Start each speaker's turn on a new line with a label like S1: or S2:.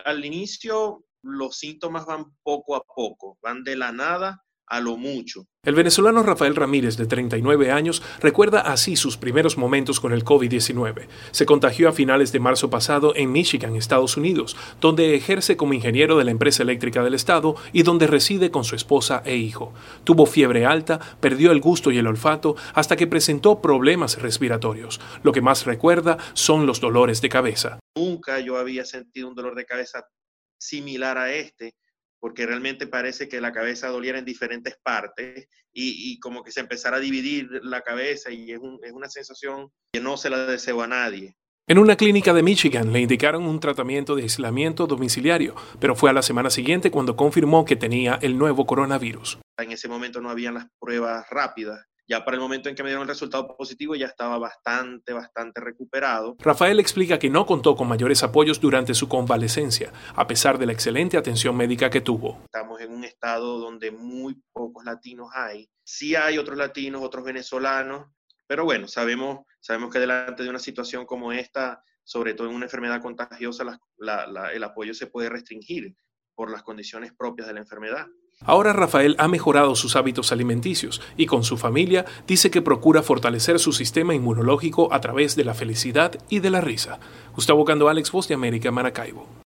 S1: al inicio los síntomas van poco a poco, van de la nada a lo mucho.
S2: El venezolano Rafael Ramírez, de 39 años, recuerda así sus primeros momentos con el COVID-19. Se contagió a finales de marzo pasado en Michigan, Estados Unidos, donde ejerce como ingeniero de la empresa eléctrica del estado y donde reside con su esposa e hijo. Tuvo fiebre alta, perdió el gusto y el olfato hasta que presentó problemas respiratorios. Lo que más recuerda son los dolores de cabeza.
S1: Nunca yo había sentido un dolor de cabeza similar a este, porque realmente parece que la cabeza doliera en diferentes partes y como que se empezara a dividir la cabeza y es una sensación que no se la deseo a nadie.
S2: En una clínica de Michigan le indicaron un tratamiento de aislamiento domiciliario, pero fue a la semana siguiente cuando confirmó que tenía el nuevo coronavirus.
S1: En ese momento no habían las pruebas rápidas. Ya para el momento en que me dieron el resultado positivo ya estaba bastante recuperado.
S2: Rafael explica que no contó con mayores apoyos durante su convalecencia, a pesar de la excelente atención médica que tuvo.
S1: Estamos en un estado donde muy pocos latinos hay. Sí hay otros latinos, otros venezolanos, pero bueno, sabemos que delante de una situación como esta, sobre todo en una enfermedad contagiosa, el apoyo se puede restringir por las condiciones propias de la enfermedad.
S2: Ahora Rafael ha mejorado sus hábitos alimenticios y con su familia dice que procura fortalecer su sistema inmunológico a través de la felicidad y de la risa. Gustavo Cando, Alex, Voz de América, Maracaibo.